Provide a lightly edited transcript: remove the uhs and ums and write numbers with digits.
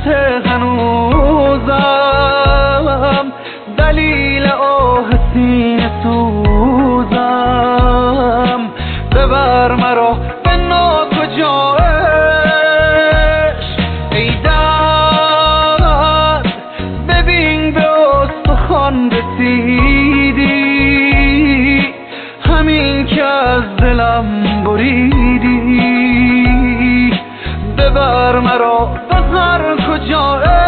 هنوزم، دلیل آه سینه سوزم. ببر مرا به ناکجایش ای درد، ببین به استخوان رسیدی، همین که از دلم بریدی. ببر مرا به هر کجایش